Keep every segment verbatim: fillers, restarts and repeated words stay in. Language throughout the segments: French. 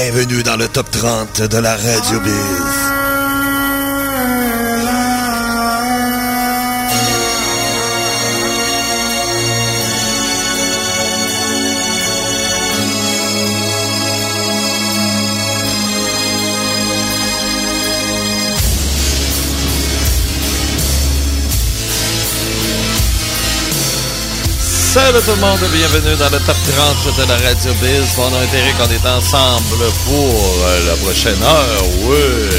Bienvenue dans le top trente de la Radio Biz. Salut tout le monde, bienvenue dans le top trente de la Radio Biz. Mon nom est Eric, on est ensemble pour la prochaine heure, oui.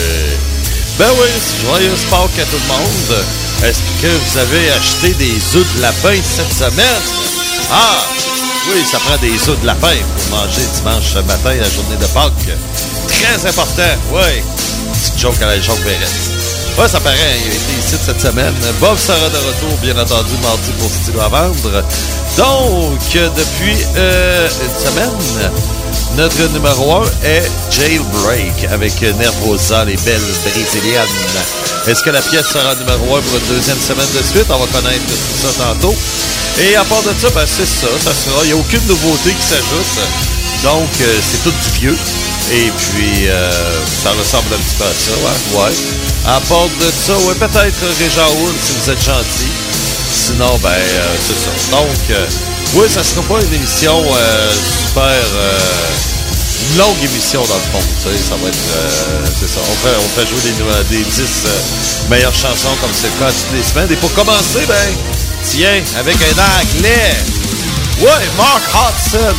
Ben oui, joyeuse Pâques à tout le monde. Est-ce que vous avez acheté des œufs de lapin cette semaine? Ah, oui, ça prend des œufs de lapin pour manger dimanche matin, la journée de Pâques. Très important, oui. Petite joke à la Jacques Verrette. Ouais, ça paraît, il a été ici cette semaine. Bob sera de retour, bien entendu, mardi pour Stylo à vendre. Donc, depuis euh, une semaine, notre numéro un est Jailbreak avec Nervosa, les belles brésiliennes. Est-ce que la pièce sera numéro un pour une deuxième semaine de suite? On va connaître tout ça tantôt. Et à part de ça, ben c'est ça, ça sera. Il n'y a aucune nouveauté qui s'ajoute. Donc, euh, c'est tout du vieux. Et puis, euh, ça ressemble un petit peu à ça, ouais. ouais. À part de ça, ouais, peut-être Réjean Houle, si vous êtes gentil. Sinon, ben, euh, c'est ça. Donc, euh, oui, ça sera pas une émission euh, super... Euh, une longue émission, dans le fond. Tu sais, ça va être... Euh, c'est ça. On fait, on fait jouer des, des dix euh, meilleures chansons, comme c'est le cas toutes les semaines. Et pour commencer, ben, tiens, avec un anglais. Ouais, Mark Hudson.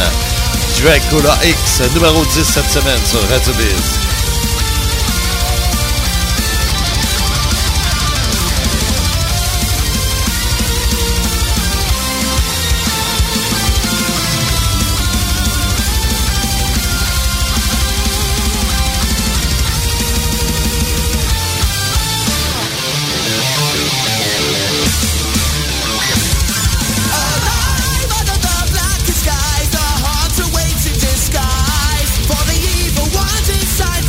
Dracula X, numéro dix cette semaine sur Radio Biz. Inside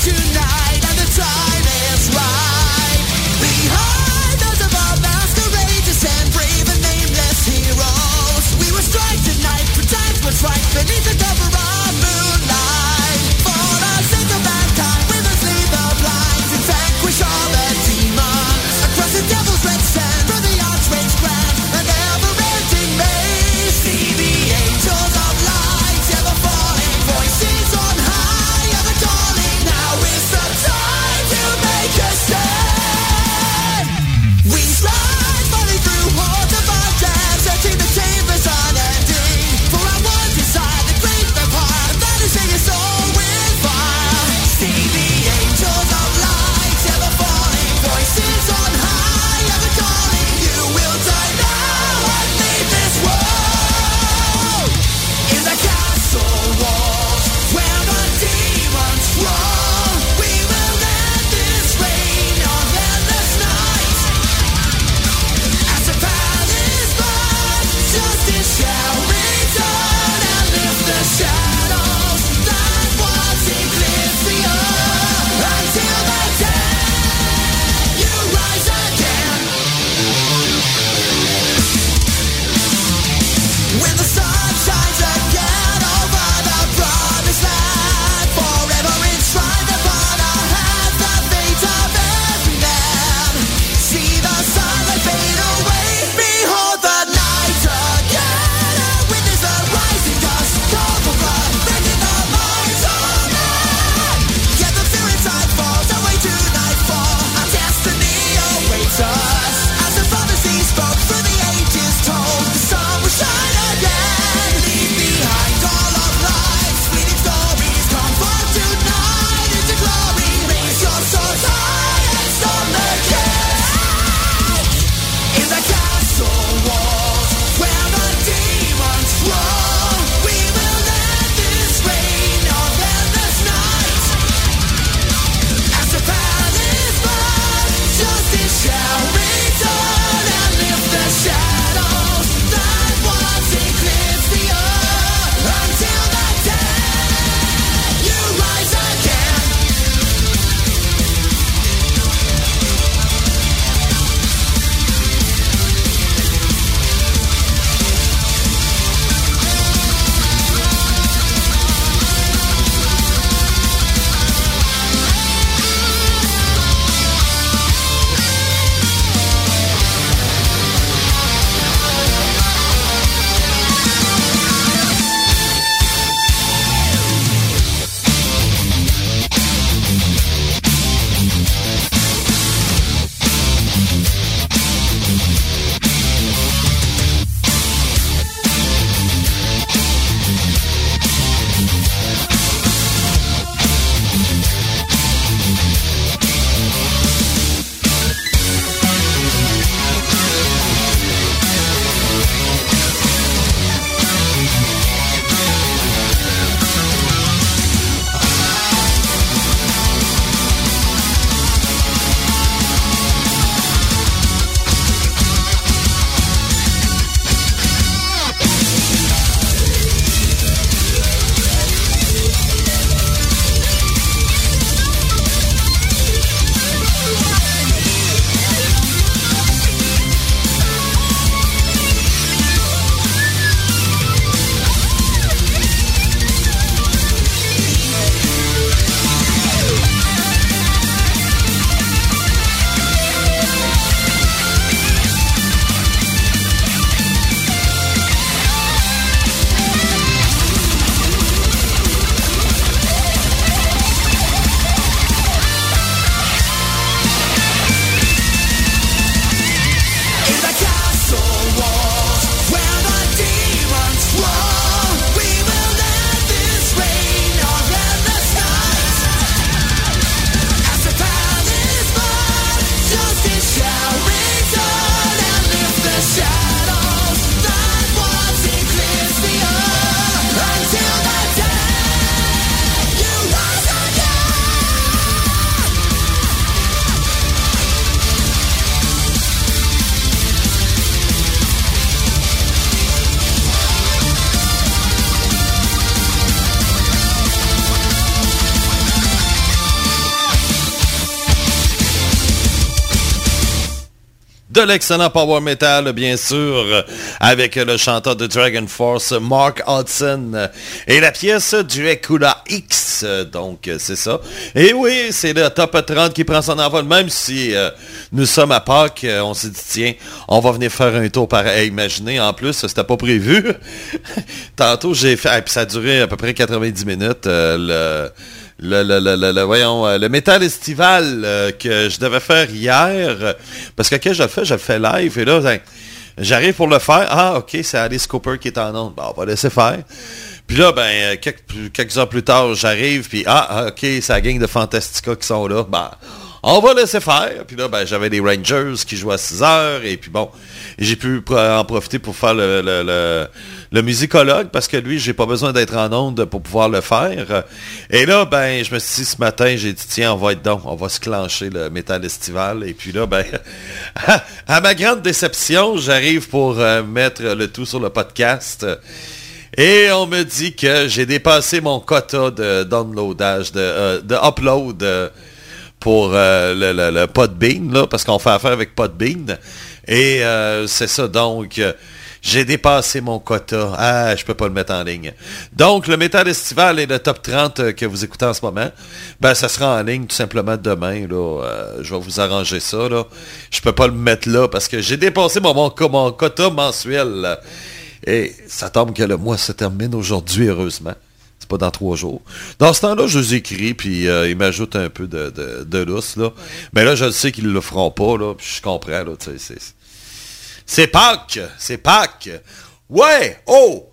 de l'excellent power metal, bien sûr, avec le chanteur de Dragon Force, Mark Hudson, et la pièce du Dracula X, donc c'est ça. Et oui, c'est le top trente qui prend son envol, même si euh, nous sommes à Pâques, on s'est dit, tiens, on va venir faire un tour pareil. Imaginez, en plus, c'était pas prévu. Tantôt, j'ai fait, et puis ça a duré à peu près quatre-vingt-dix minutes, euh, le... Le, le, le, le, le, voyons, euh, le métal estival euh, que je devais faire hier, euh, parce que quand je le fais, je le fais live, et là, ben, j'arrive pour le faire. Ah, ok, c'est Alice Cooper qui est en onde. Bon, on va laisser faire. Puis là, ben, quelques, quelques heures plus tard, j'arrive, puis ah, ok, c'est la gang de Fantastica qui sont là. Ben, on va laisser faire. Puis là, ben, j'avais des Rangers qui jouaient à six heures, et puis bon, j'ai pu en profiter pour faire le, le, le, le musicologue, parce que lui, j'ai pas besoin d'être en onde pour pouvoir le faire. Et là, ben, je me suis dit ce matin, j'ai dit, tiens, on va être donc, on va se clencher le métal estival. Et puis là, ben, à, à ma grande déception, j'arrive pour euh, mettre le tout sur le podcast. Et on me dit que j'ai dépassé mon quota de downloadage, de, euh, de upload euh, pour euh, le, le, le Podbean, là, parce qu'on fait affaire avec Podbean. Et euh, c'est ça, donc, euh, j'ai dépassé mon quota. Ah, je peux pas le mettre en ligne. Donc, le métal estival et le top trente que vous écoutez en ce moment, ben, ça sera en ligne tout simplement demain, là. Euh, je vais vous arranger ça, là. Je peux pas le mettre là parce que j'ai dépassé mon, mon, mon quota mensuel, là. Et ça tombe que le mois se termine aujourd'hui, heureusement. C'est pas dans trois jours. Dans ce temps-là, je les écris, puis euh, ils m'ajoutent un peu de, de, de lousse, là. Mais là, je le sais qu'ils le feront pas, là, puis je comprends, là, tu sais, c'est... C'est Pâques! C'est Pâques! Ouais! Oh!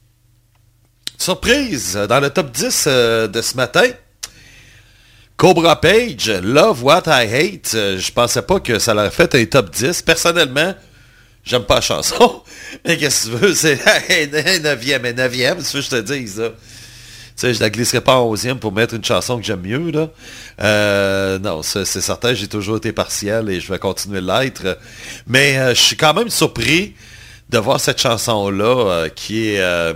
Surprise! Dans le top dix euh, de ce matin, Cobra Page, Love What I Hate. Euh, je pensais pas que ça l'aurait fait un top dix. Personnellement, j'aime pas la chanson. Mais qu'est-ce que tu veux? C'est neuvième et neuvième, tu veux que je te dise, là. Tu sais, je la glisserai pas en onzième pour mettre une chanson que j'aime mieux, là. Euh, non, c'est, c'est certain, j'ai toujours été partiel et je vais continuer de l'être. Mais euh, je suis quand même surpris de voir cette chanson-là euh, qui est... Euh...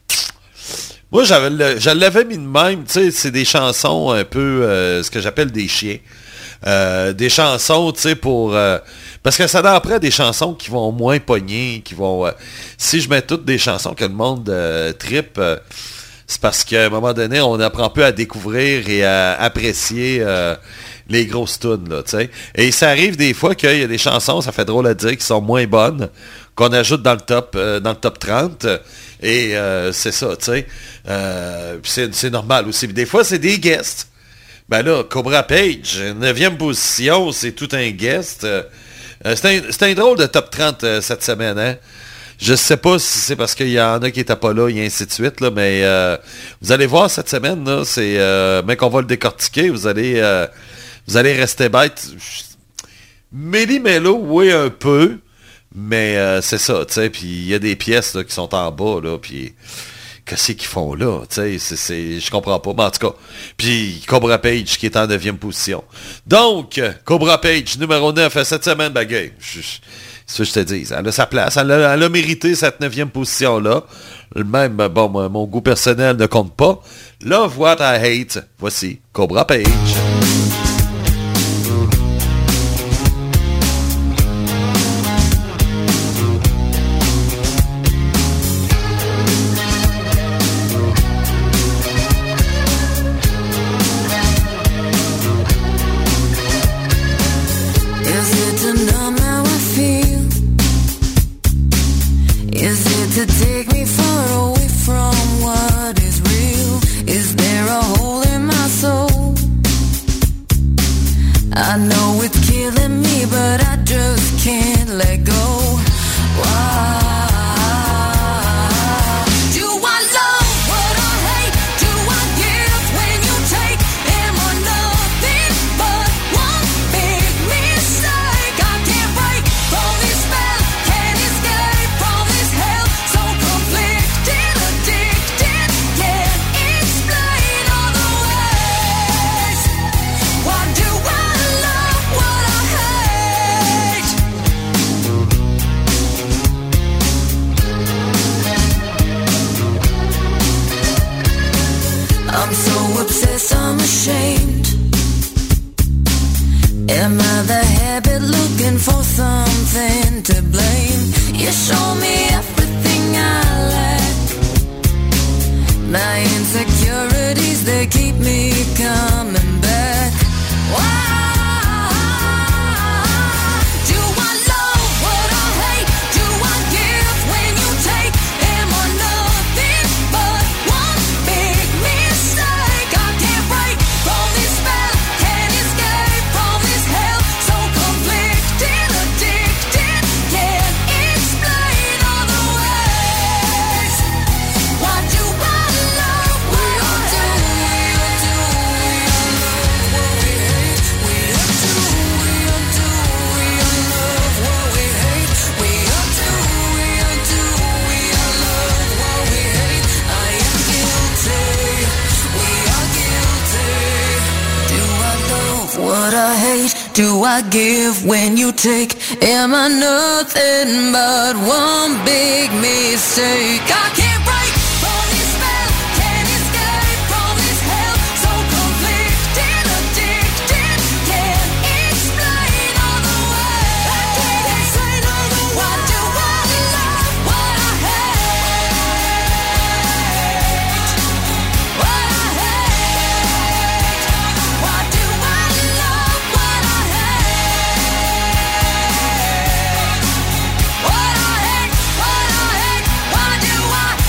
Moi, j'avais le, je l'avais mis de même, tu sais, c'est des chansons un peu, euh, ce que j'appelle des chiens. Euh, des chansons, tu sais, pour... Euh, parce que ça donne après des chansons qui vont moins pogner, qui vont... Euh, si je mets toutes des chansons que le monde euh, trippe... Euh, c'est parce qu'à un moment donné, on apprend peu à découvrir et à apprécier euh, les grosses tunes, là, tu sais. Et ça arrive des fois qu'il y a des chansons, ça fait drôle à dire, qui sont moins bonnes, qu'on ajoute dans le top, euh, dans le top trente. Et euh, c'est ça, tu sais. Euh, c'est, c'est normal aussi. Des fois, c'est des guests. Ben là, Cobra Page, neuvième position, c'est tout un guest. Euh, c'est, un, c'est un drôle de top trente euh, cette semaine, hein. Je sais pas si c'est parce qu'il y en a qui n'étaient pas là et ainsi de suite, là, mais euh, vous allez voir cette semaine, là, c'est euh, mais qu'on va le décortiquer, vous allez euh, vous allez rester bête. Méli-mélo, oui, un peu, mais euh, c'est ça, tu sais, puis il y a des pièces là, qui sont en bas, là, puis qu'est-ce qu'ils font là, tu sais, c'est, c'est, je comprends pas, mais en tout cas, puis Cobra Page qui est en neuvième position. Donc, Cobra Page, numéro neuf, cette semaine, bagaille, je... C'est ce que je te dis. Elle a sa place. Elle a, elle a mérité cette neuvième position-là. Même, bon, mon goût personnel ne compte pas. Love What I Hate. Voici Cobra Page. What do I give when you take? Am I nothing but one big mistake? I can't break from this spell, can't escape from this hell. So conflicted, addicted, can't explain all the way. I can't explain all the way. Why do I love what I hate? What I hate. Why do I love what I hate? What I hate, what I hate. Why do I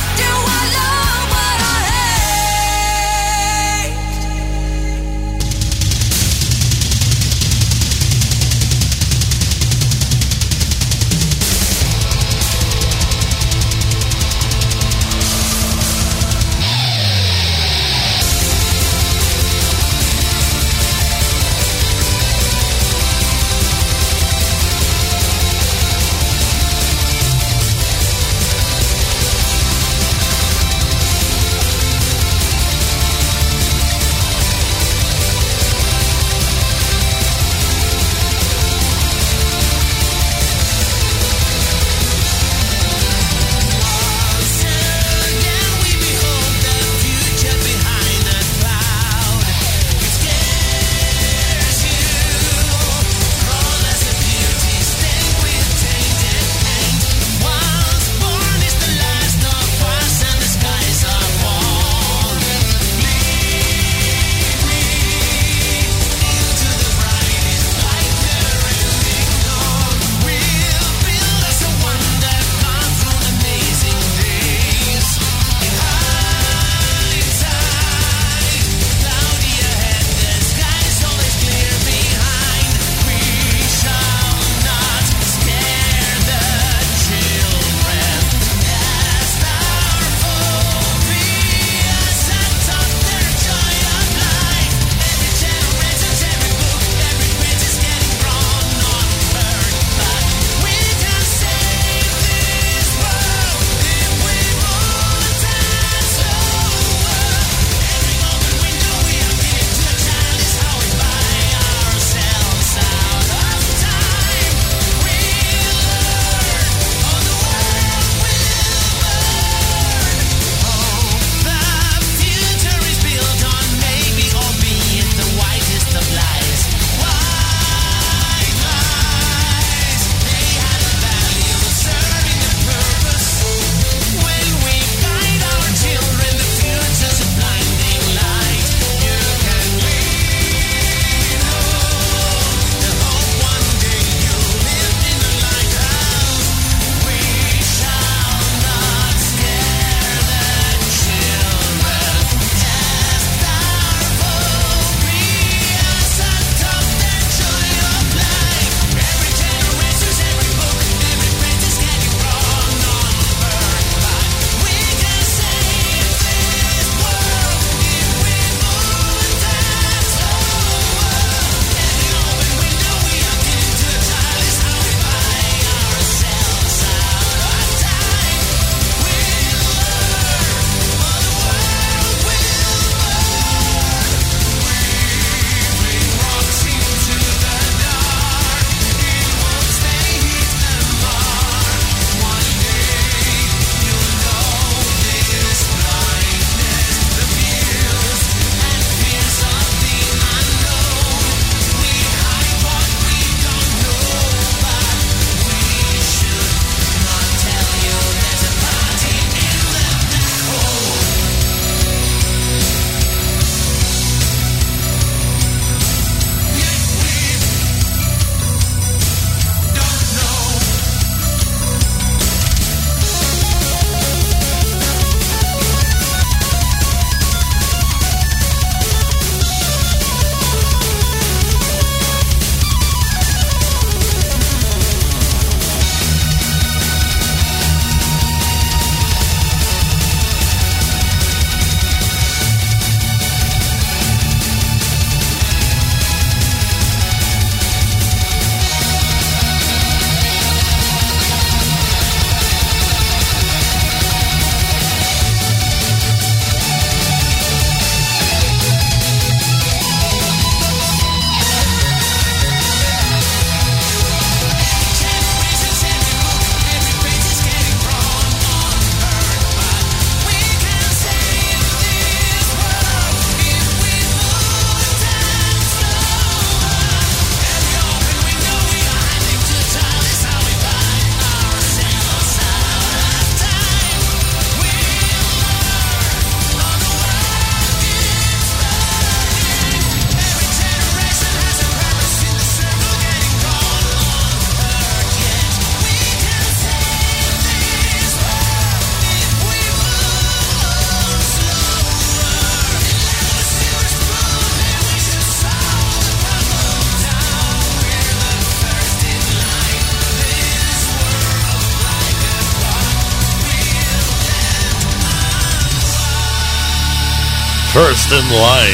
First in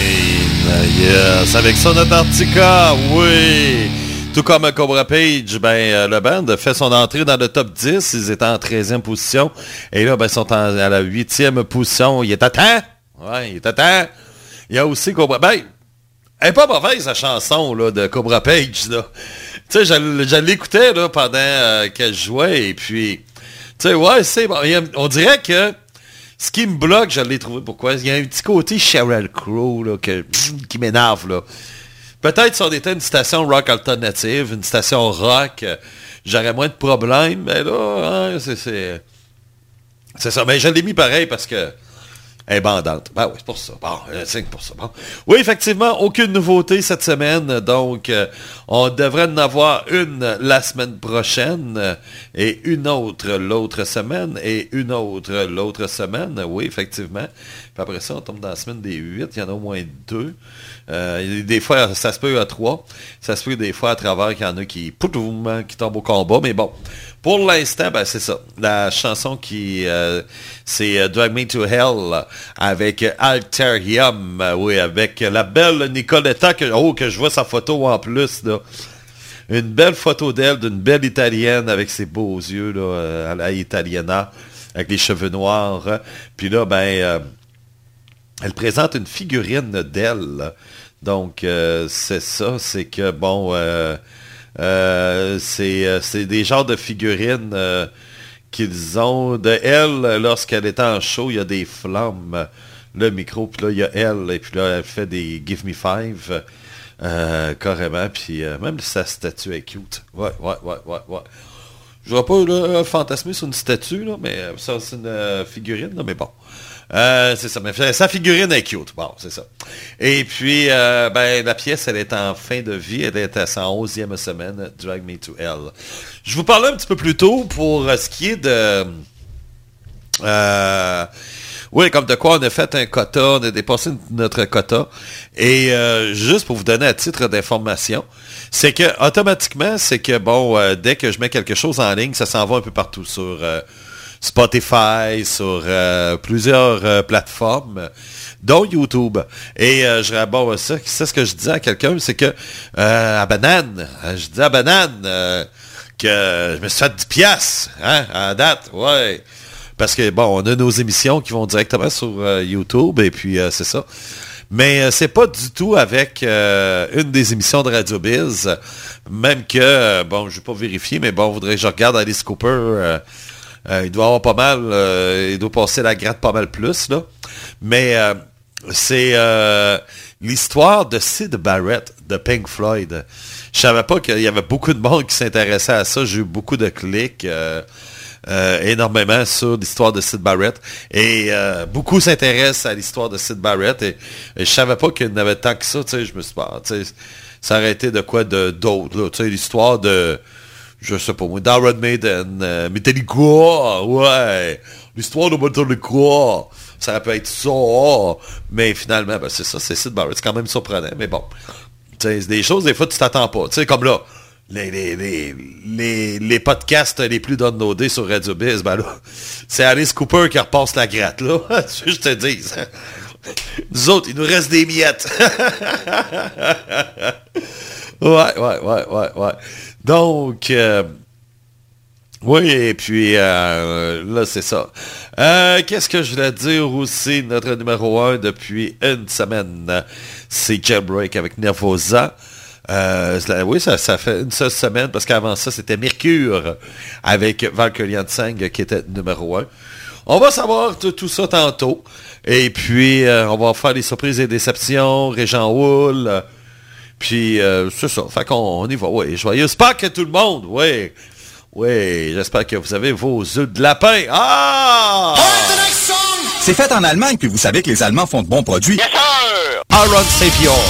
Line. Yes, avec Son Antarctica, oui. Tout comme Cobra Page, ben, euh, le band fait son entrée dans le top dix. Ils étaient en treizième position. Et là, ben, ils sont en, à la huitième position. Il est à temps. Ouais, il est à temps. Il y a aussi Cobra... Ben, elle est pas mauvaise, la chanson, là, de Cobra Page, là. Tu sais, je, je l'écoutais, là, pendant euh, qu'elle jouait. Et puis, tu sais, ouais, c'est bon. A, on dirait que ce qui me bloque, je l'ai trouvé. Pourquoi? Il y a un petit côté Sheryl Crow, là, que, qui m'énerve, là. Peut-être si on était une station rock alternative, une station rock, euh, j'aurais moins de problèmes. Mais là, hein, c'est, c'est... C'est ça. Mais je l'ai mis pareil parce que... Elle est bandante. Ben oui, c'est pour ça. Bon, c'est pour ça. Bon. Oui, effectivement, aucune nouveauté cette semaine. Donc, euh, on devrait en avoir une la semaine prochaine euh, et une autre l'autre semaine et une autre l'autre semaine. Oui, effectivement. Puis après ça, on tombe dans la semaine des huit. Il y en a au moins deux. Euh, des fois, ça se peut à trois. Ça se peut des fois à travers qu'il y en a qui, poutoum, qui tombent au combat. Mais bon, pour l'instant, ben c'est ça. La chanson qui, euh, c'est euh, Drag Me to Hell avec Alterium. Euh, oui, avec la belle Nicoletta. Que, oh, que je vois sa photo en plus, là. Une belle photo d'elle, d'une belle Italienne avec ses beaux yeux, là, euh, à la Italiana, avec les cheveux noirs. Hein. Puis là, ben... Euh, elle présente une figurine d'elle. Donc, euh, c'est ça, c'est que, bon, euh, euh, c'est, euh, c'est des genres de figurines euh, qu'ils ont de elle lorsqu'elle est en show. Il y a des flammes, le micro, puis là, il y a elle, et puis là, elle fait des Give Me Five, euh, carrément, puis euh, même sa statue est cute. Ouais, ouais, ouais, ouais, ouais. Je ne vais pas là, fantasmer sur une statue, là, mais ça, c'est une euh, figurine, là, mais bon. Euh, c'est ça, mais sa figurine est cute. Bon, c'est ça. Et puis, euh, ben, la pièce, elle est en fin de vie. Elle est à sa onzième semaine, Drag Me to Hell. Je vous parlais un petit peu plus tôt pour ce qui est de... Euh, oui, comme de quoi on a fait un quota, on a dépassé notre quota. Et euh, juste pour vous donner à titre d'information, c'est que automatiquement, c'est que, bon, euh, dès que je mets quelque chose en ligne, ça s'en va un peu partout sur... Euh, Spotify, sur euh, plusieurs euh, plateformes, dont YouTube. Et euh, je bon, ça, c'est ce que je disais à quelqu'un, c'est que euh, à Banane, je disais à Banane euh, que je me suis fait dix piastres, hein, à date, ouais. Parce que, bon, on a nos émissions qui vont directement sur euh, YouTube, et puis euh, c'est ça. Mais euh, c'est pas du tout avec euh, une des émissions de Radio Biz, même que, euh, bon, je vais pas vérifier, mais bon, voudrait que je regarde Alice Cooper... Euh, Euh, il doit avoir pas mal, euh, il doit passer la gratte pas mal plus, là. Mais euh, c'est euh, l'histoire de Syd Barrett de Pink Floyd. Je savais pas qu'il y avait beaucoup de monde qui s'intéressait à ça. J'ai eu beaucoup de clics, euh, euh, énormément sur l'histoire de Syd Barrett. Et euh, beaucoup s'intéressent à l'histoire de Syd Barrett. Et, et je savais pas qu'il y en avait tant que ça. Tu sais, je me suis pas, tu sais, ça aurait été de quoi de d'autre, là. Tu sais, l'histoire de... Je sais pas moi, d'Iron Maiden, euh, Metallica, ouais, l'histoire de Metallica, ça peut être ça, mais finalement, ben c'est ça, c'est Syd Barrett, c'est quand même surprenant, mais bon, tu sais, c'est des choses, des fois, tu t'attends pas, tu sais, comme là, les, les, les, les, les podcasts les plus downloadés sur Radio Biz, ben là, c'est Alice Cooper qui repasse la gratte, là, tu veux que je te dise, nous autres, il nous reste des miettes. Ouais, ouais, ouais, ouais, ouais. Donc, euh, oui, et puis, euh, là, c'est ça. Euh, qu'est-ce que je voulais dire aussi? Notre numéro un depuis une semaine, c'est Jailbreak avec Nervosa. Euh, oui, ça, ça fait une seule semaine, parce qu'avant ça, c'était Mercure avec Valkyrie Hansang qui était numéro un. On va savoir tout, tout ça tantôt. Et puis, euh, on va faire les surprises et déceptions, Régent Houle... Euh, Puis, euh, c'est ça. Fait qu'on on y va. Oui, joyeuse Pâques à tout le monde. Oui. Oui, j'espère que vous avez vos œufs de lapin. Ah! C'est fait en Allemagne, puis vous savez que les Allemands font de bons produits. Yes, sir! Aaron Savior.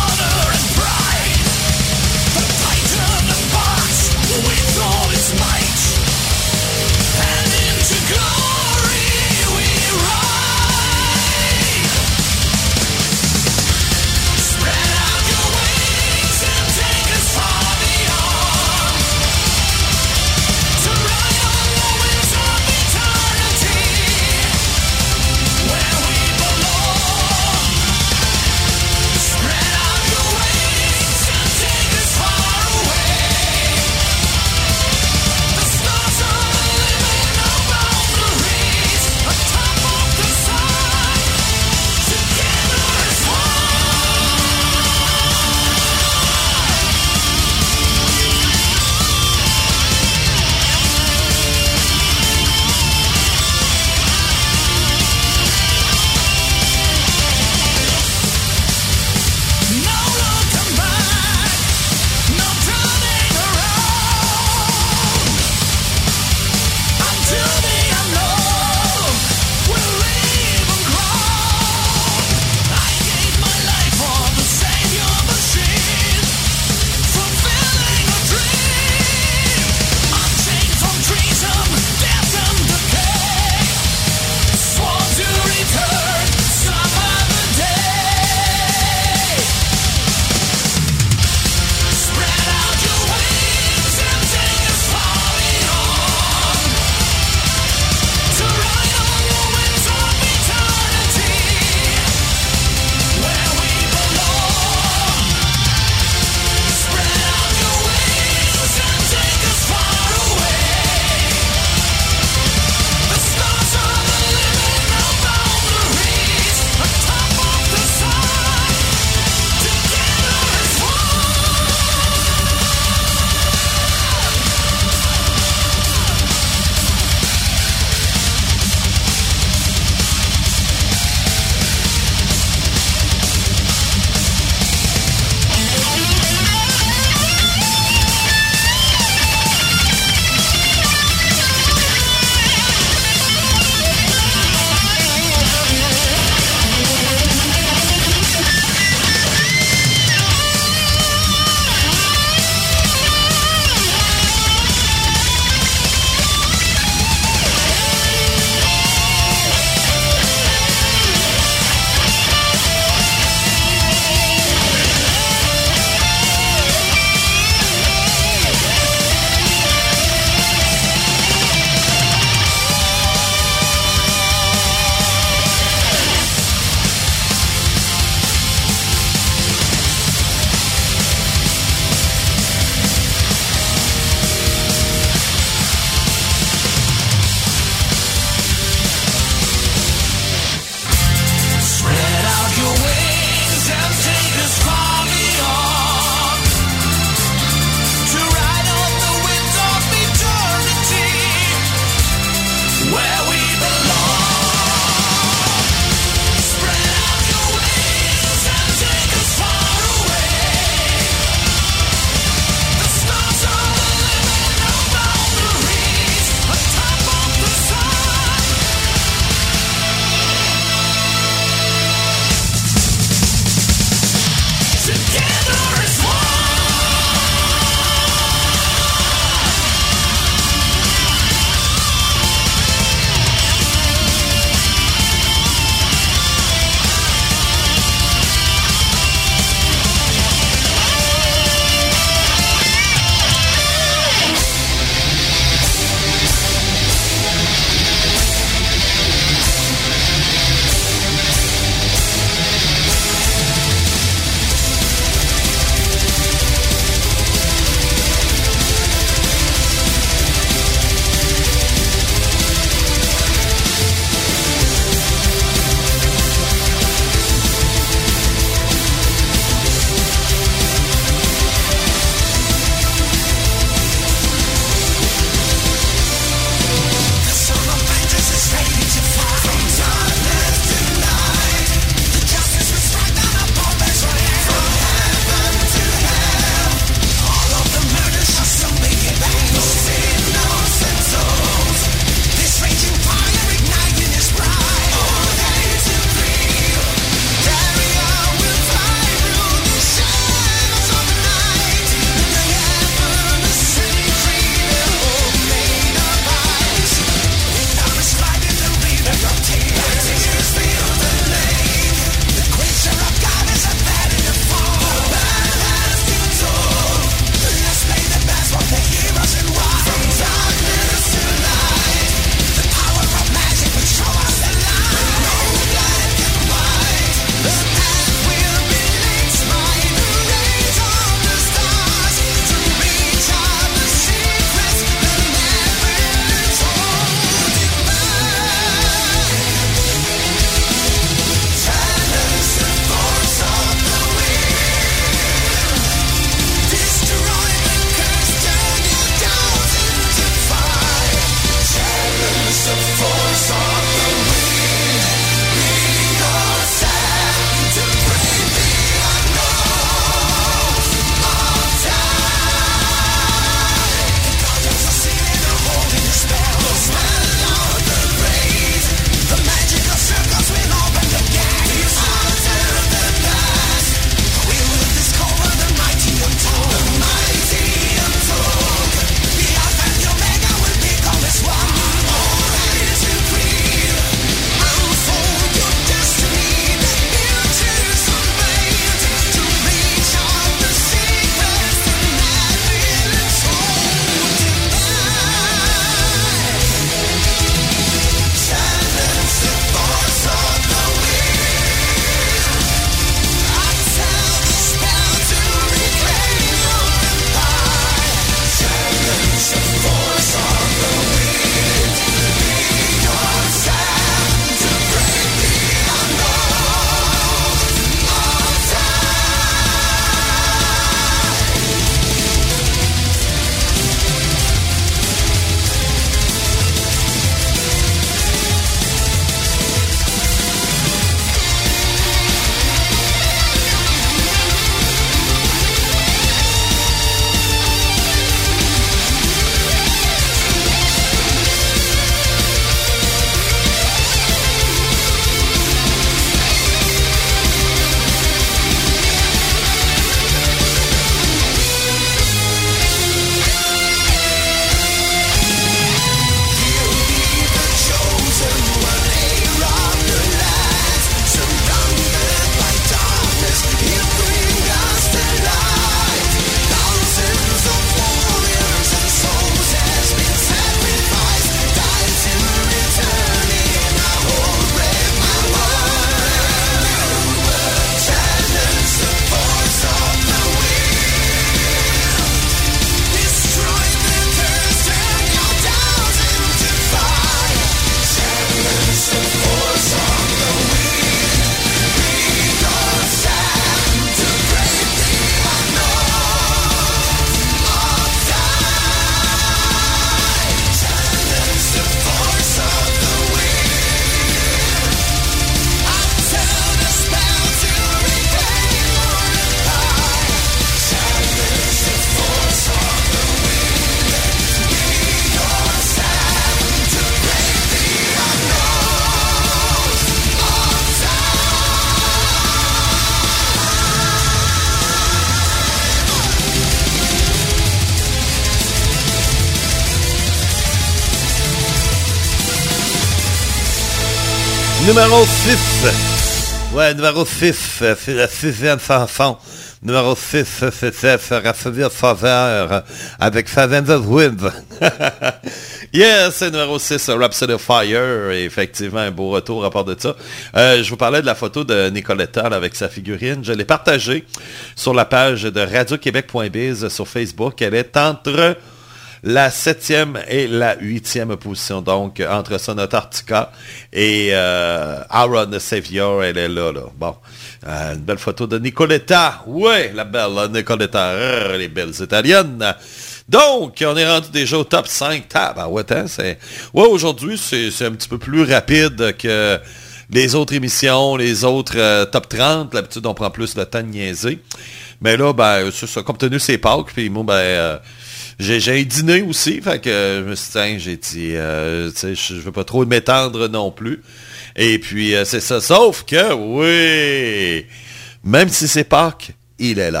Numéro six. Ouais, numéro six, c'est la sixième chanson. Numéro six, c'était Raphaël Faveur avec Seven the Wind. Yes, c'est numéro six, Rhapsody of Fire. Et effectivement, un beau retour à part de ça. Euh, je vous parlais de la photo de Nicoletta là, avec sa figurine. Je l'ai partagée sur la page de radio québec point biz sur Facebook. Elle est entre la septième et la huitième position, donc entre Sonata Arctica et euh, Aaron the Savior, elle est là, là. Bon, euh, une belle photo de Nicoletta, ouais, la belle là, Nicoletta, rrr, les belles italiennes. Donc, on est rendu déjà au top cinq. Tabarouette, hein, c'est... Ouais, aujourd'hui, c'est, c'est un petit peu plus rapide que les autres émissions, les autres euh, top trente. D'habitude, on prend plus le temps de niaiser. Mais là, ben, c'est ça, comme tenu, c'est Pâques, puis moi, ben... Euh, J'ai, j'ai un dîner aussi, fait que je me suis dit, j'ai dit, euh, tu sais, je veux pas trop m'étendre non plus. Et puis, euh, c'est ça. Sauf que, oui, même si c'est Pâques, il est là.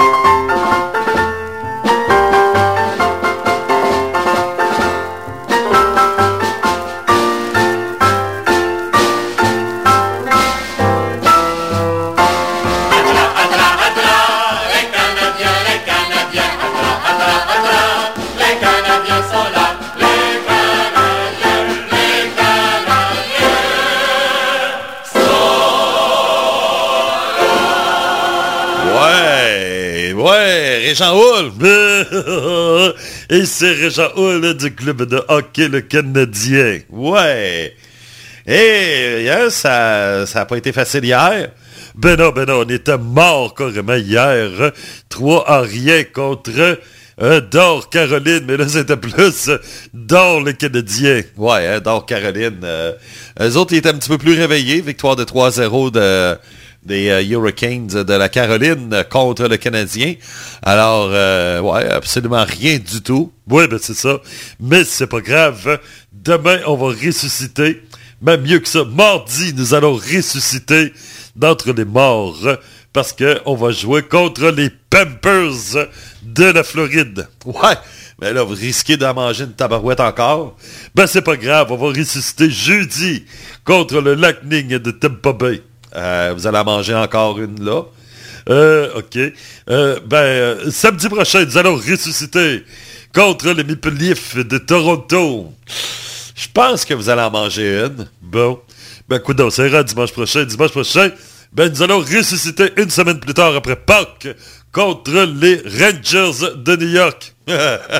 Régent Houle. Et c'est Régent Houle du club de hockey le Canadien. Ouais. Et hein, ça ça a pas été facile hier. Ben non, ben non, on était morts carrément hier. trois à rien contre euh, Dor Caroline. Mais là, c'était plus euh, Dor le Canadien. Ouais, hein, Dor Caroline. Euh, eux autres, ils étaient un petit peu plus réveillés. Victoire de trois zéro de... des euh, Hurricanes de la Caroline contre le Canadien. Alors, euh, ouais, absolument rien du tout. Oui, ben c'est ça. Mais c'est pas grave. Demain, on va ressusciter. Même mieux que ça, mardi, nous allons ressusciter d'entre les morts parce qu'on va jouer contre les Panthers de la Floride. Ouais, mais là, vous risquez d'en manger une tabarouette encore. Ben, c'est pas grave. On va ressusciter jeudi contre le Lightning de Tampa Bay. Euh, vous allez en manger encore une là. Euh, OK. Euh, ben, euh, samedi prochain, nous allons ressusciter contre les Maple Leafs de Toronto. Je pense que vous allez en manger une. Bon. Ben, écoute, on sera dimanche prochain. Dimanche prochain, ben, nous allons ressusciter une semaine plus tard après Pâques contre les Rangers de New York. Je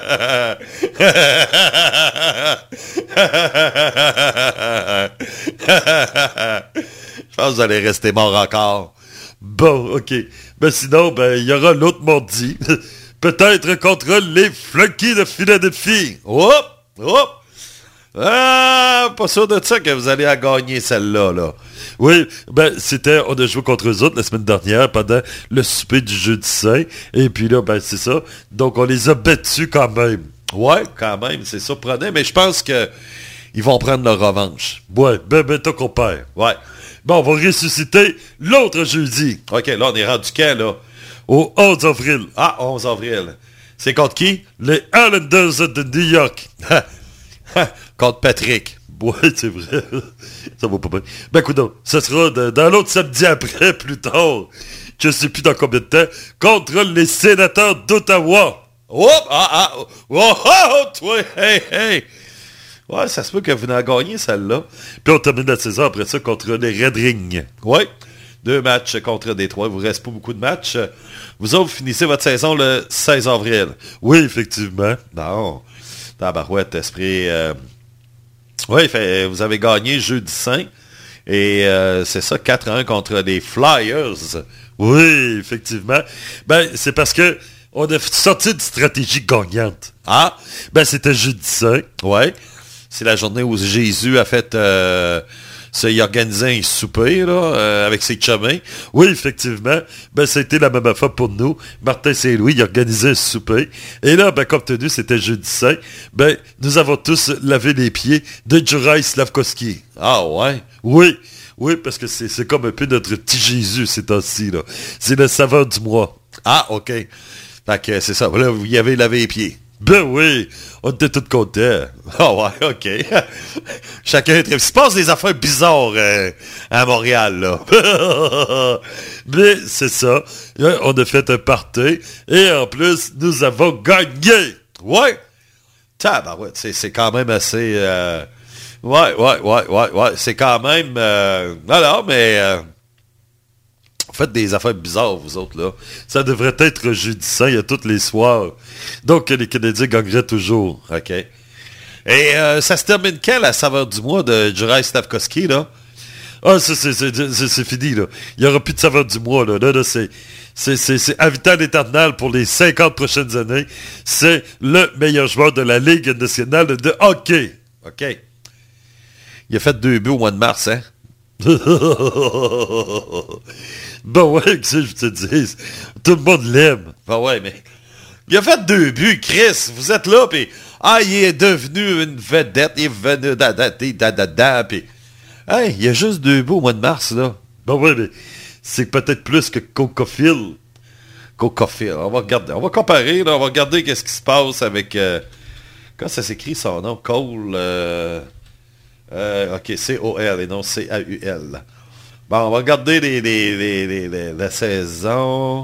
pense que vous allez rester mort encore. Bon, OK. Ben sinon, ben il y aura l'autre mardi. Peut-être contre les Flunkies de Philadelphie. Hop! Hop! Ah, pas sûr de ça que vous allez à gagner celle-là, là. Oui, ben c'était, on a joué contre eux autres la semaine dernière pendant le souper du Jeudi Saint. Et puis là, ben c'est ça. Donc on les a battus quand même. Ouais, quand même, c'est surprenant. Mais je pense que ils vont prendre leur revanche. Ouais, ben ben toi qu'on perd. Ouais. Bon, on va ressusciter l'autre jeudi. OK, là, on est rendu quand, là? Au onze avril. Ah, onze avril. C'est contre qui? Les Islanders de New York. Contre Patrick. Ouais, c'est vrai. Ça va pas bien. Ben, écoute, ça sera de, dans l'autre samedi après, plus tard. Je sais plus dans combien de temps. Contre les sénateurs d'Ottawa. Oh, ah, ah, oh, oh, oh, toi, hey, hey. Ouais, ça se peut que vous en gagniez celle-là. Puis on termine la saison après ça contre les Red Wings. Ouais. Deux matchs contre Détroit. Il vous reste pas beaucoup de matchs. Vous autres, vous finissez votre saison le seize avril. Oui, effectivement. Non. Tabarouette, esprit. Euh... Oui, fait, vous avez gagné jeudi saint. Et euh, c'est ça, quatre à un contre les Flyers. Oui, effectivement. Ben, c'est parce que on a sorti une stratégie gagnante. Ah? Ben, c'était jeudi saint. Ouais. C'est la journée où Jésus a fait... Euh, ça, il organisait un souper là, euh, avec ses chumins. Oui, effectivement. Ben, ça a été la même affaire pour nous. Martin Saint-Louis, il organisait un souper. Et là, ben, comme tenu, c'était jeudi saint. Ben, nous avons tous lavé les pieds de Juraj Slafkovský. Ah ouais? Oui. Oui, parce que c'est, c'est comme un peu notre petit Jésus ces temps-ci, là. C'est le saveur du mois. Ah, OK. Fait que c'est ça. Là, vous y avez lavé les pieds. Ben oui, on était tous contents. Ah ouais, OK. Chacun est très... Il se passe des affaires bizarres euh, à Montréal, là. Mais c'est ça. On a fait un party et en plus, nous avons gagné. Ouais. Tabarouette, c'est, c'est quand même assez... Euh... Ouais, ouais, ouais, ouais, ouais. C'est quand même... Euh... Non, non, mais... Euh... Vous faites des affaires bizarres, vous autres, là. Ça devrait être jeudi saint, il y a tous les soirs. Donc, les Canadiens gagneraient toujours. OK. Et euh, ça se termine quand, la saveur du mois de Juraj Slafkovský, là? Ah, c'est, c'est, c'est, c'est, c'est fini, là. Il n'y aura plus de saveur du mois, là. Là, là c'est, c'est, c'est, c'est à vitam aeternam pour les cinquante prochaines années. C'est le meilleur joueur de la Ligue nationale de hockey. OK. Il a fait deux buts au mois de mars, hein? Ben ouais, qu'est-ce que je te dis? Tout le monde l'aime. Ben ouais, mais... Il a fait deux buts, Chris. Vous êtes là, puis... Ah, il est devenu une vedette. Il est venu... Da, da, da, da, da, puis... Hey, il y a juste deux buts au mois de mars, là. Ben ouais, mais... C'est peut-être plus que Caufield. Caufield. On va regarder. On va comparer, là. On va regarder qu'est-ce qui se passe avec... Euh... Comment ça s'écrit, son nom? Cole... Euh... Euh, OK, C O L et non C A U L. Bon, on va regarder les, les, les, les, les, la saison.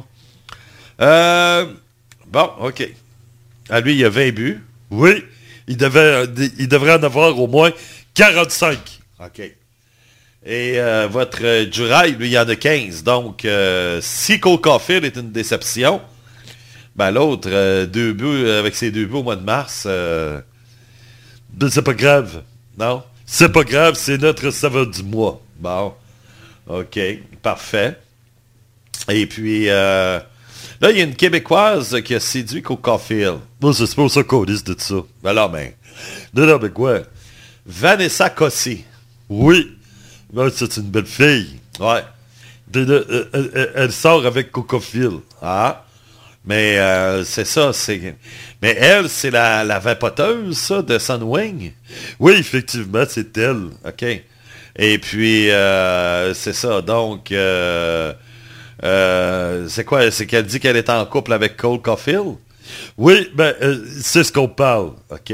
Euh, bon, OK. À lui, il y a vingt buts. Oui, il, devait, il devrait en avoir au moins quarante-cinq. OK. Et euh, votre euh, Juraj, lui, il y en a quinze. Donc, euh, si Cole Caufield est une déception, ben l'autre, euh, deux buts, avec ses deux buts au mois de mars, euh, ben, c'est pas grave, non? C'est pas grave, c'est notre saveur du mois. Bon. OK, parfait. Et puis, euh, là, il y a une Québécoise qui a séduit Cole Caufield. Moi, c'est pas ça qu'on dit de ça. Ben là, ben. Non, non, mais quoi? Vanessa Cossé. Oui. Ben, c'est une belle fille. Ouais. De, de, euh, elle, elle sort avec Cole Caufield. Ah. Mais euh, c'est ça, c'est... Mais elle, c'est la, la vapoteuse, ça, de Sunwing? Oui, effectivement, c'est elle. OK. Et puis, euh, c'est ça, donc... Euh, euh, c'est quoi? C'est qu'elle dit qu'elle est en couple avec Cole Caufield? Oui, ben, euh, c'est ce qu'on parle. OK.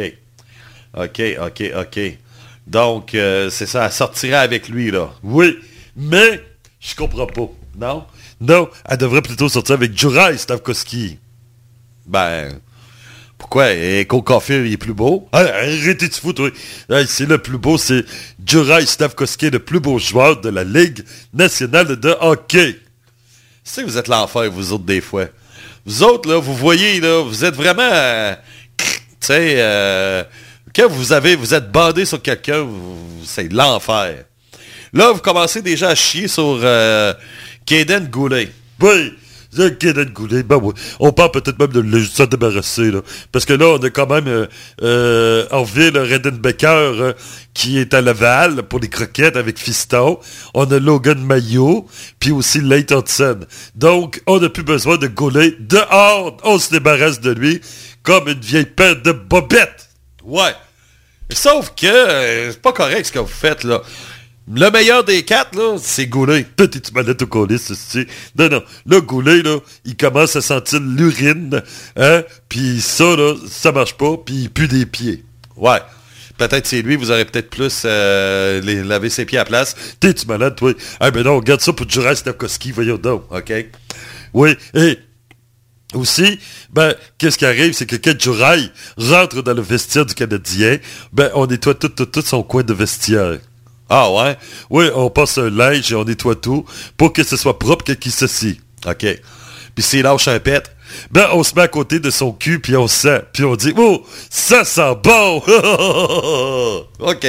OK, OK, OK. Donc, euh, c'est ça, elle sortirait avec lui, là. Oui, mais je comprends pas. Non? Non, elle devrait plutôt sortir avec Juraj Slafkovský. Ben, pourquoi? Et Cole Caufield, il est plus beau? Ah, arrêtez de foutre, oui. Ah, c'est le plus beau, c'est Juraj Slafkovský, le plus beau joueur de la Ligue nationale de hockey. C'est que vous êtes l'enfer, vous autres, des fois. Vous autres, là, vous voyez, là, vous êtes vraiment... Euh, tu sais, euh, quand vous avez, vous êtes bandé sur quelqu'un, vous, c'est l'enfer. Là, vous commencez déjà à chier sur... Euh, Kaden Goulet. Oui, c'est Kaden Goulet. Ben oui, on parle peut-être même de le s'en débarrasser, là. Parce que là, on a quand même euh, euh, Orville Redenbecker euh, qui est à Laval pour les croquettes avec Fiston. On a Logan Mailloux, puis aussi Nate Hudson. Donc, on n'a plus besoin de Goulet. Dehors, on se débarrasse de lui comme une vieille paire de bobettes. Ouais. Sauf que euh, c'est pas correct ce que vous faites, là. Le meilleur des quatre, là, c'est Goulet. Petite manette au colis, c'est Non, non. Le Goulet, là, il commence à sentir l'urine, hein, puis ça, là, ça marche pas, puis il pue des pieds. Ouais. Peut-être c'est lui, vous aurez peut-être plus euh, les, laver ses pieds à place. T'es-tu malade, toi? Ah, ben non, regarde ça pour Juraj Slafkovský, voyons donc, OK? Oui, et... Aussi, ben, qu'est-ce qui arrive, c'est que quand Juraj rentre dans le vestiaire du Canadien, ben, on nettoie tout, tout, tout son coin de vestiaire. Ah ouais? Oui, on passe un linge et on nettoie tout pour que ce soit propre que qui ceci. OK. Puis s'il lâche un pet, ben on se met à côté de son cul puis on sent. Puis on dit, oh, ça sent bon! OK.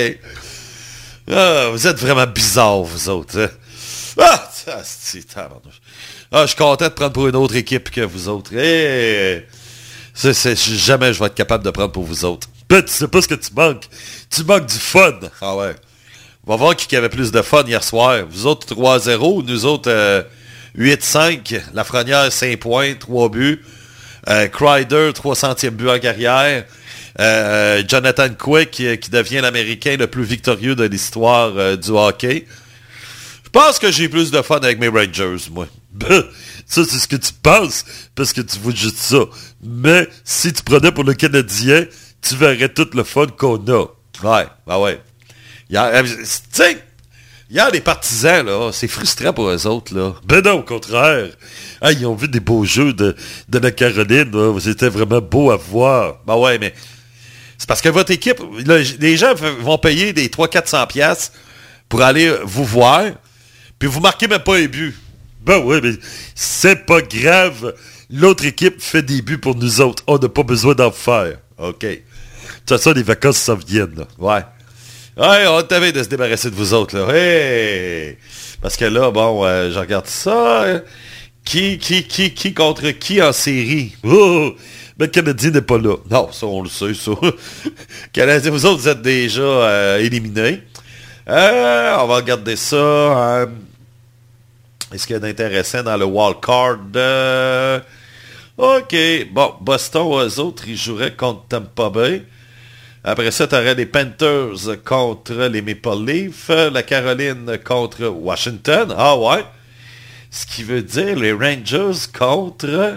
Ah, vous êtes vraiment bizarres, vous autres. Hein? Ah, c'est ah, je suis content de prendre pour une autre équipe que vous autres. Hey, c'est, c'est, jamais je vais être capable de prendre pour vous autres. Ben, tu sais pas ce que tu manques. Tu manques du fun. Ah ouais. On va voir qui avait plus de fun hier soir. Vous autres, trois zéro. Nous autres, euh, huit cinq. Lafrenière, cinq points, trois buts. Euh, Kreider, trois centième but en carrière. Euh, Jonathan Quick, qui, qui devient l'Américain le plus victorieux de l'histoire euh, du hockey. Je pense que j'ai plus de fun avec mes Rangers, moi. Ça, c'est ce que tu penses, parce que tu vois juste ça. Mais si tu prenais pour le Canadien, tu verrais tout le fun qu'on a. Ouais, ben ouais. Tu sais, il y a des partisans, là, c'est frustrant pour eux autres, là. Ben non, au contraire. Ah, ils ont vu des beaux jeux de, de la Caroline, là. C'était vraiment beau à voir. Ben ouais, mais c'est parce que votre équipe, là, les gens vont payer des trois cents à quatre cents piastres pour aller vous voir, puis vous marquez même pas un but. Ben oui, mais c'est pas grave. L'autre équipe fait des buts pour nous autres. On n'a pas besoin d'en faire. OK. De toute façon, les vacances s'en viennent, là. Ouais. Ouais, on t'avait de se débarrasser de vous autres, là. Hey! Parce que là, bon, euh, je regarde ça. Hein. Qui, qui, qui, qui contre qui en série? Oh! Ben, le Canadien n'est pas là. Non, ça, on le sait, ça. Canadien, vous autres, vous êtes déjà euh, éliminés. Euh, on va regarder ça. Euh, Est-ce qu'il y a d'intéressant dans le wildcard? Euh... OK. Bon, Boston, eux autres, ils joueraient contre Tampa Bay. Après ça, tu aurais les Panthers contre les Maple Leafs. La Caroline contre Washington. Ah ouais. Ce qui veut dire les Rangers contre...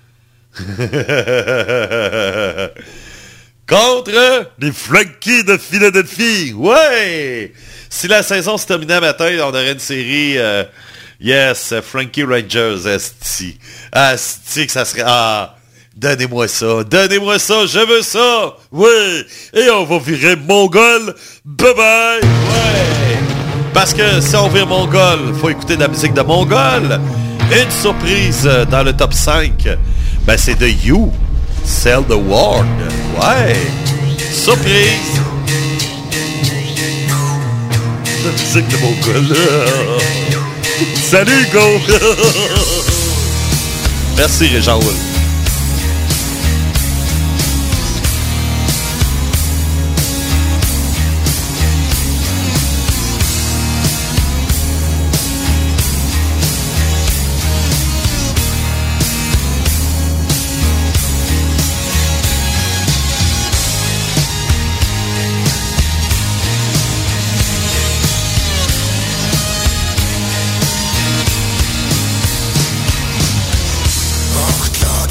contre... Les Frankies de Philadelphie. Ouais! Si la saison se terminait matin, on aurait une série... Euh... Yes, Frankie Rangers, esti. Esti que ça serait... Ah, donnez-moi ça, donnez-moi ça, je veux ça. Oui, et on va virer Mongol. Bye bye. Ouais. Parce que si on vire Mongol, faut écouter de la musique de Mongol. Une surprise dans le top cinq, ben c'est de You, Sell the World. Ouais. Surprise. La musique de Mongol. Salut, Hugo! Merci, Réjean. Porte-la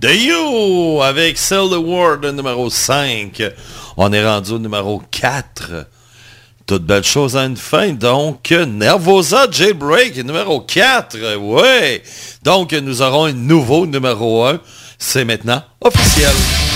The You avec Sell the World numéro cinq. On est rendu au numéro quatre. Toute belle chose à une fin. Donc, Nervosa Jailbreak numéro quatre. Ouais. Donc, nous aurons un nouveau numéro un. C'est maintenant officiel.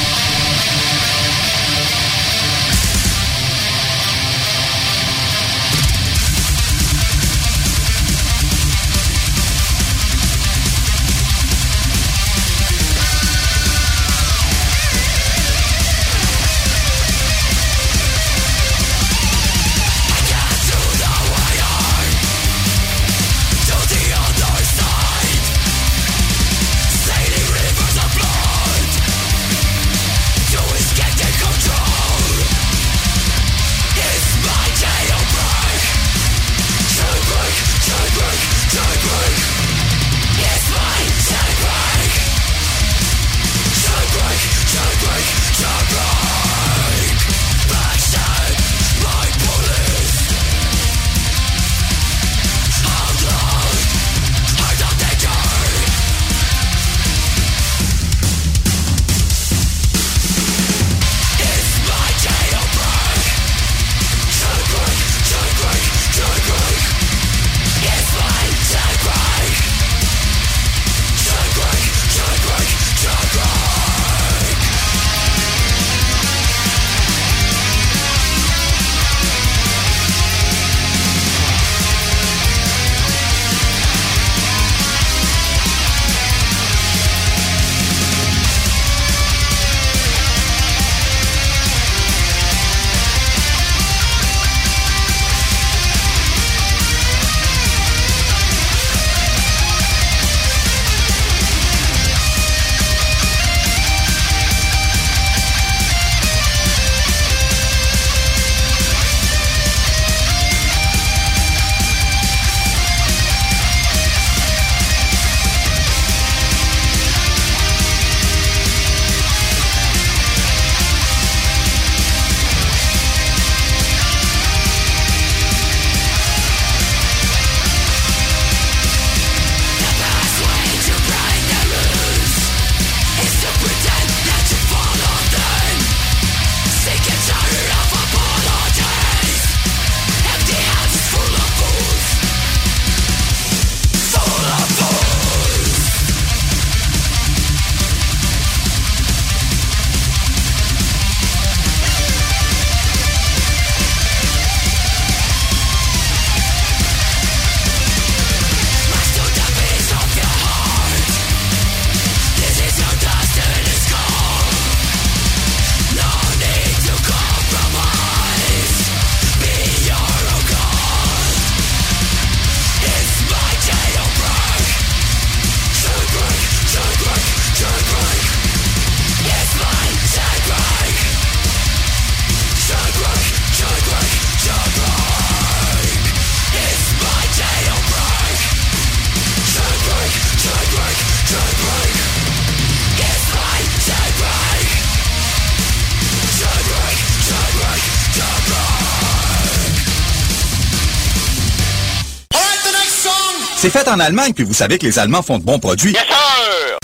C'est fait en Allemagne, puis vous savez que les Allemands font de bons produits. Yes, sir!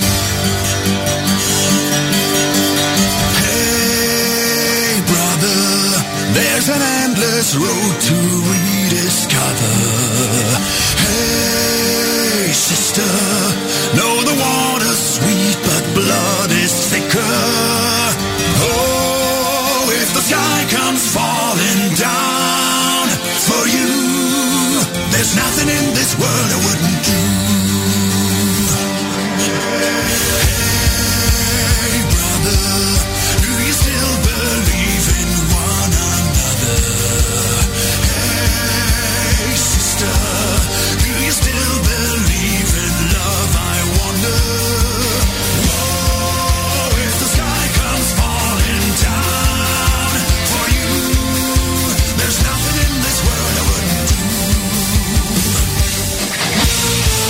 Hey, brother, there's an endless road to rediscover. Hey, sister, know the water's sweet, but blood is thicker. Oh, if the sky comes falling down for you, there's nothing in this world I wouldn't do. Hey, brother, do you still believe in one another? Hey, sister, do you still believe in love, I wonder? Whoa, if the sky comes falling down for you, there's nothing in this world I wouldn't do.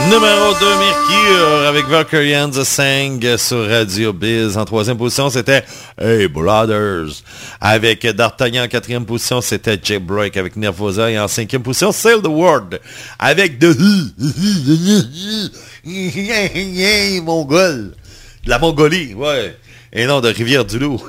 Numéro deux, Mercure, avec Valkyrian The Sang sur Radio Biz. En troisième position, c'était Hey Brothers. Avec D'Artagnan en quatrième position, c'était Jailbreak avec Nervosa. Et en cinquième position, Sail the World avec The Mongol. De la Mongolie, ouais. Et non, de Rivière-du-Loup.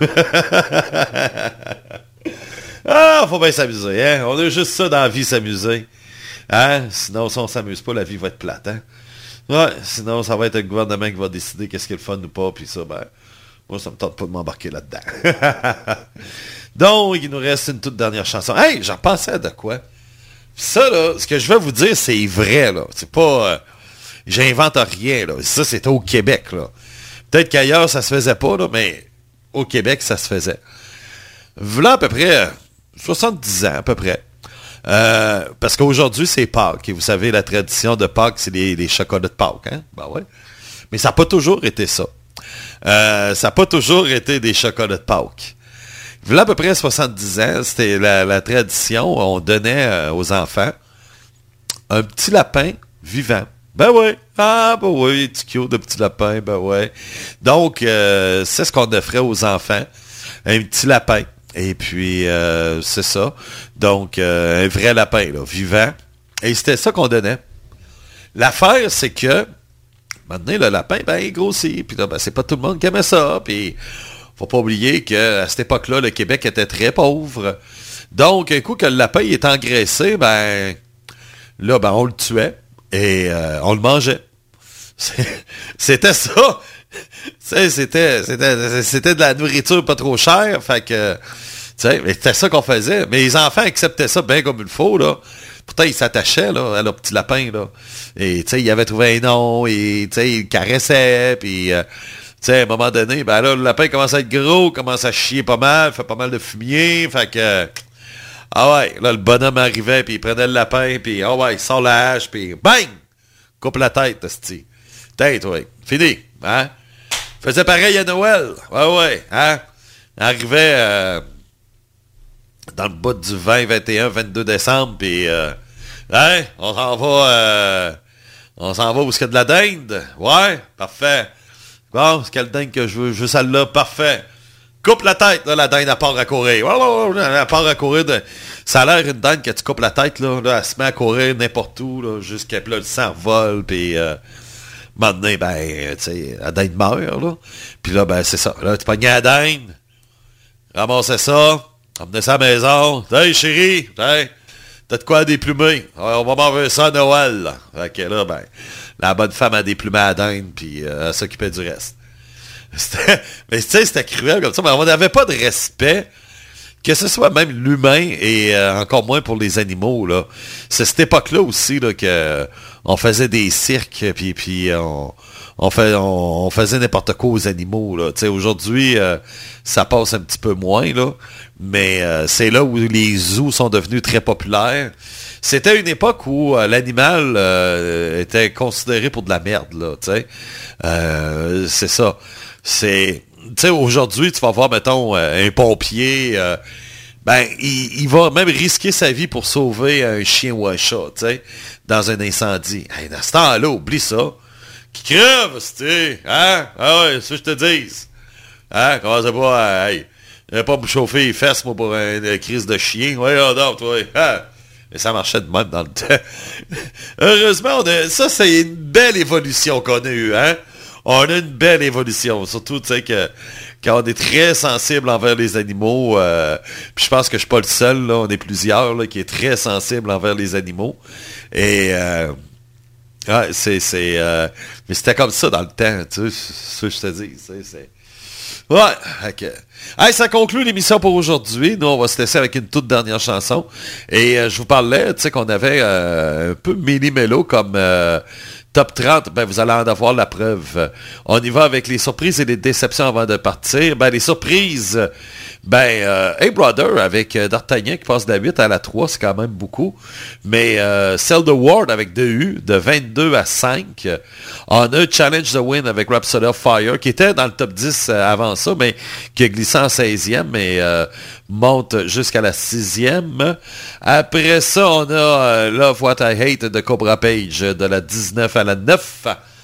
Ah, faut bien s'amuser, hein. On a juste ça dans la vie, s'amuser. Hein? Sinon, si on s'amuse pas, la vie va être plate, hein? Ouais, sinon, ça va être le gouvernement qui va décider qu'est-ce qui est le fun ou pas, puis ça, ben, moi, ça me tente pas de m'embarquer là-dedans. Donc, il nous reste une toute dernière chanson. Hey, j'en pensais à de quoi? Ça, là, ce que je vais vous dire, c'est vrai, là. C'est pas... Euh, j'invente rien, là. Ça, c'était au Québec, là. Peut-être qu'ailleurs, ça se faisait pas, là, mais au Québec, ça se faisait. Voilà à peu près euh, soixante-dix ans, à peu près. Euh, parce qu'aujourd'hui, c'est Pâques. Et vous savez, la tradition de Pâques, c'est les, les chocolats de Pâques. Hein? Ben ouais. Mais ça n'a pas toujours été ça. Euh, ça n'a pas toujours été des chocolats de Pâques. Voilà à peu près soixante-dix ans, c'était la, la tradition. On donnait euh, aux enfants un petit lapin vivant. Ben ouais. Ah, ben oui, petit cute de petit lapin, ben ouais. Donc, euh, c'est ce qu'on offrait aux enfants. Un petit lapin. Et puis, euh, c'est ça. Donc, euh, un vrai lapin, là, vivant. Et c'était ça qu'on donnait. L'affaire, c'est que, maintenant, le lapin, ben, il grossit. Puis là, ben, c'est pas tout le monde qui aimait ça. Puis, faut pas oublier qu'à cette époque-là, le Québec était très pauvre. Donc, un coup que le lapin est engraissé, ben, là, ben, on le tuait. Et euh, on le mangeait. C'était ça. C'était, c'était, c'était de la nourriture pas trop chère, fait que, tu sais, mais c'était ça qu'on faisait. Mais les enfants acceptaient ça bien comme il faut, là. Pourtant, ils s'attachaient, là, à leur petit lapin, là. Et, tu sais, ils avaient trouvé un nom, et, tu sais, ils le caressaient, puis, euh, tu sais, à un moment donné, ben là, le lapin commence à être gros, commence à chier pas mal, fait pas mal de fumier, fait que, ah ouais, là, le bonhomme arrivait, puis il prenait le lapin, puis, ah ouais, il sort la hache, puis, bang! Coupe la tête, c'ti. Tête, ouais. Fini, hein? Faisait pareil à Noël. Ouais, ouais. Hein? Arrivait euh, dans le bout du vingt, vingt et un, vingt-deux décembre, puis euh, hein? On s'en va euh, on s'en va où est-ce qu'il y a de la dinde? Ouais, parfait. Bon, c'est quelle dinde que je veux? Je veux celle-là, parfait. Coupe la tête, là, la dinde, elle part à courir. Elle part à courir. De... Ça a l'air une dinde que tu coupes la tête, là, là elle se met à courir n'importe où, là, jusqu'à là, le sang vole, puis... Euh, maintenant, ben, tu sais, la dinde meurt, là. Puis là, ben, c'est ça. Là, tu pognais la dinde, ramassais ça, emmenais ça à la maison. Hey, chérie, hey, t'as de quoi à déplumer? On va manger ça à Noël, là. Fait que là, ben, la bonne femme a déplumé la dinde, puis euh, elle s'occupait du reste. C'était, mais tu sais, c'était cruel comme ça, mais on n'avait pas de respect, que ce soit même l'humain et euh, encore moins pour les animaux, là. C'est cette époque-là aussi, là, que on faisait des cirques, puis puis on, on, fait, on, on faisait n'importe quoi aux animaux, là. Tu sais, aujourd'hui, euh, ça passe un petit peu moins, là, mais euh, c'est là où les zoos sont devenus très populaires. C'était une époque où euh, l'animal euh, était considéré pour de la merde, là, tu sais. Euh, c'est ça. C'est... Tu sais, aujourd'hui, tu vas voir, mettons, euh, un pompier, euh, ben, il, il va même risquer sa vie pour sauver un chien ou un chat, tu sais, dans un incendie. Hey, dans ce temps-là, oublie ça. Qui crève, tu hein? Ah ouais, c'est ce que je te dis. Hein? Comment ça va? Hey, je vais pas me chauffer les fesses, moi, pour une, une crise de chien. Ouais, oh, non, toi. Hein? Et ça marchait de même dans le temps. Heureusement, on a, ça, c'est une belle évolution qu'on a eue, hein? On a une belle évolution, surtout, tu sais, que quand on est très sensible envers les animaux, euh, puis je pense que je suis pas le seul, là, on est plusieurs, là, qui est très sensible envers les animaux, et euh, ouais, c'est, c'est, euh, mais c'était comme ça dans le temps, tu sais, c'est ce que je te dis, c'est, c'est, ouais, ok. Hey, ça conclut l'émission pour aujourd'hui. Nous, on va se laisser avec une toute dernière chanson, et euh, je vous parlais, tu sais, qu'on avait euh, un peu méli-mélo comme... Euh, Top trente, ben vous allez en avoir la preuve. On y va avec les surprises et les déceptions avant de partir. Ben les surprises, ben euh, Hey Brother avec euh, D'Artagnan qui passe de la huit à la trois, c'est quand même beaucoup. Mais euh, Sail the World avec deux U, de vingt-deux à cinq. On a Challenge the Wind avec Rhapsody of Fire, qui était dans le top dix euh, avant ça, mais qui a glissé en seizième. Mais euh, monte jusqu'à la sixième. Après ça, on a euh, Love What I Hate de Cobra Page de la dix-neuf à la neuf.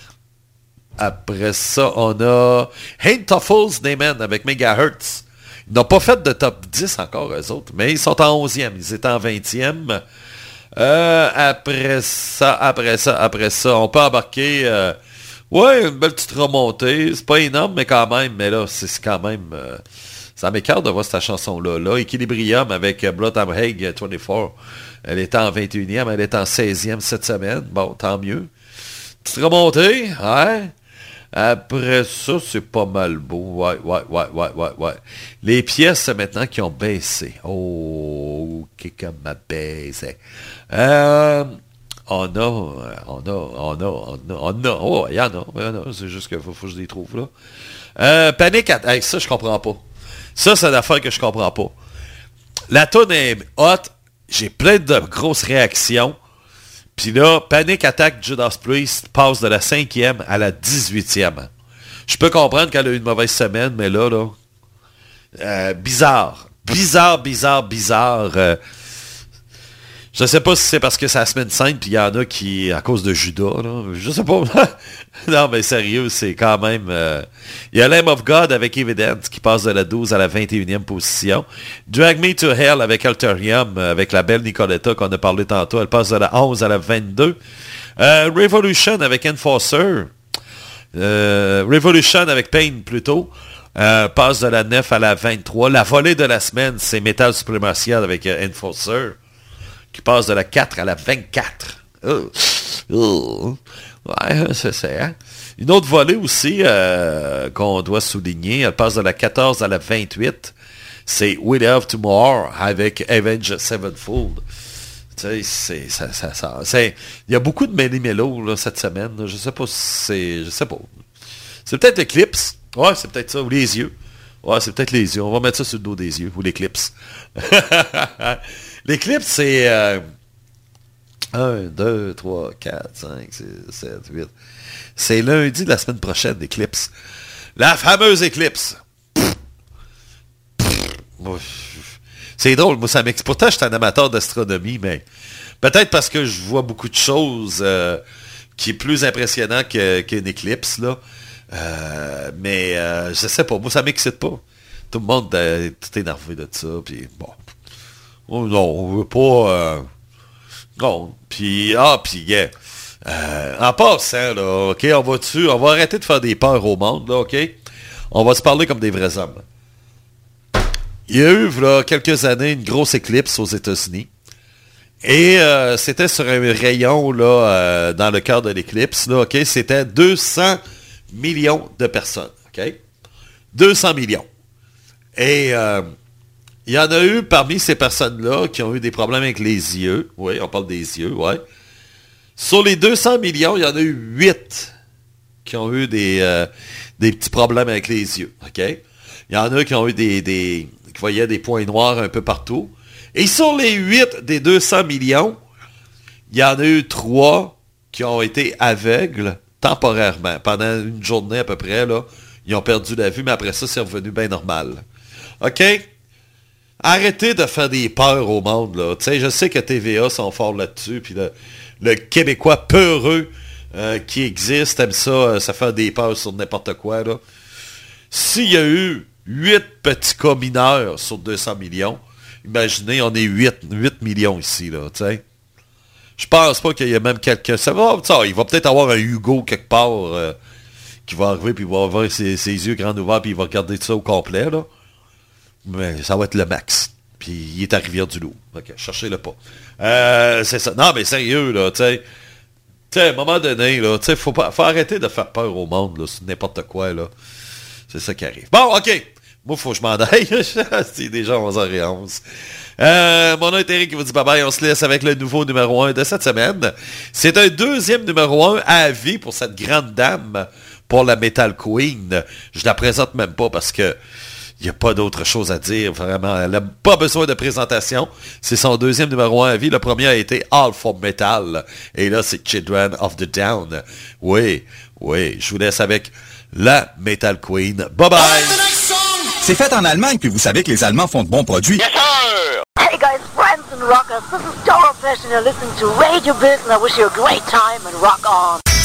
Après ça, on a Ain't Tough Neyman avec Megahertz. Ils n'ont pas fait de top dix encore, eux autres, mais ils sont en onzième. Ils étaient en vingtième. Euh, après ça, après ça, après ça, on peut embarquer... Euh, ouais, une belle petite remontée. C'est pas énorme, mais quand même. Mais là, c'est, c'est quand même... Euh, ça m'écarte de voir cette chanson-là. Là, Equilibrium avec Bloodhound Hague vingt-quatre. Elle était en vingt et unième, elle est en seizième cette semaine. Bon, tant mieux. Petite remontée, ouais. Après ça, c'est pas mal beau. Ouais, ouais, ouais, ouais, ouais, ouais. Les pièces maintenant qui ont baissé. Oh, qui comme ma baissé. Euh, on a, on a, on a, on a, on a. Oh, il y en a, il y en a. C'est juste qu'il faut, faut que je les trouve là. Euh, Panic Attack. Hey, ça, je comprends pas. Ça, c'est une affaire que je comprends pas. La toune est hot. J'ai plein de grosses réactions. Puis là, Panic Attack Judas Priest passe de la cinquième à la dix-huitième. Je peux comprendre qu'elle a eu une mauvaise semaine, mais là, là, euh, bizarre. Bizarre, bizarre, bizarre. Euh, je sais pas si c'est parce que c'est la semaine cinq, puis il y en a qui, à cause de Judas, là, je sais pas. Non, mais sérieux, c'est quand même... Euh, il y a Lamb of God avec Evidence qui passe de la douze à la vingt et unième position. Drag Me to Hell avec Alterium, avec la belle Nicoletta qu'on a parlé tantôt. Elle passe de la onze à la vingt-deux. Euh, Revolution avec Enforcer. Euh, Revolution avec Pain, plutôt. Euh, passe de la neuf à la vingt-trois. La volée de la semaine, c'est Metal Supremacia avec euh, Enforcer, qui passe de la quatre à la vingt-quatre. Oh. Oh. Ouais, c'est ça. Hein? Une autre volée aussi euh, qu'on doit souligner, elle passe de la quatorze à la vingt-huit. C'est We Love Tomorrow avec Avenged Sevenfold. Tu sais, c'est, ça, ça, ça, c'est, il y a beaucoup de méli-mélo là, cette semaine. Là. Je sais pas si c'est... Je sais pas. C'est peut-être Eclipse. Ouais, c'est peut-être ça. Ou les yeux. Ouais, c'est peut-être les yeux. On va mettre ça sur le dos des yeux. Ou l'Eclipse. L'Eclipse, c'est... Euh, un, deux, trois, quatre, cinq, six, sept, huit. C'est lundi de la semaine prochaine, l'Eclipse. La fameuse Eclipse. C'est drôle, moi, ça m'excite. Pourtant, je suis un amateur d'astronomie, mais peut-être parce que je vois beaucoup de choses euh, qui est plus impressionnant que, qu'une éclipse, là. Euh, mais euh, je sais pas, moi, ça m'excite pas. Tout le monde est tout énervé de ça, puis bon. Oh, non, on veut pas... Euh, non, puis... Ah, puis, yeah. Euh, en passant, là, OK, on va dessus, on va arrêter de faire des peurs au monde, là, OK? On va se parler comme des vrais hommes. Il y a eu, là, quelques années, une grosse éclipse aux États-Unis. Et euh, c'était sur un rayon, là, euh, dans le cœur de l'éclipse, là, OK? C'était deux cents millions de personnes, OK? deux cents millions. Et euh, il y en a eu parmi ces personnes-là qui ont eu des problèmes avec les yeux. Oui, on parle des yeux, ouais. Sur les deux cents millions, il y en a eu huit qui ont eu des, euh, des petits problèmes avec les yeux, OK? Il y en a qui ont eu des... des qui voyaient des points noirs un peu partout. Et sur les huit des deux cents millions, il y en a eu trois qui ont été aveugles temporairement. Pendant une journée à peu près, là, ils ont perdu la vue, mais après ça, c'est revenu bien normal. OK? Arrêtez de faire des peurs au monde, là. Tu sais, je sais que T V A sont forts là-dessus, puis le, le Québécois peureux euh, qui existe aime ça, euh, ça fait des peurs sur n'importe quoi, là. S'il y a eu huit petits cas mineurs sur deux cents millions, imaginez, on est huit millions ici, là, tu sais. Je pense pas qu'il y a même quelqu'un... Ça va, ça, il va peut-être avoir un Hugo quelque part euh, qui va arriver, puis il va avoir ses, ses yeux grands ouverts, puis il va regarder ça au complet, là. Mais ça va être le max. Puis il est à Rivière-du-Loup. OK, cherchez-le pas. Euh, c'est ça. Non, mais sérieux, là, tu sais. Tu sais, à un moment donné, là, tu sais, faut pas, faut arrêter de faire peur au monde, là, c'est n'importe quoi, là. C'est ça qui arrive. Bon, OK. Moi, il faut que je m'en aille. C'est déjà onze heures onze. Euh, mon nom est Eric qui vous dit bye-bye. On se laisse avec le nouveau numéro un de cette semaine. C'est un deuxième numéro un à vie pour cette grande dame, pour la Metal Queen. Je la présente même pas parce que il n'y a pas d'autre chose à dire. Vraiment, elle n'a pas besoin de présentation. C'est son deuxième numéro un à vie. Le premier a été All for Metal. Et là, c'est Children of the Down. Oui, oui. Je vous laisse avec la Metal Queen. Bye-bye! C'est fait en Allemagne, puis vous savez que les Allemands font de bons produits. Yes, sir! Hey guys, friends and rockers, this is Doro Fish and you're listening to Radio Biz and I wish you a great time and rock on.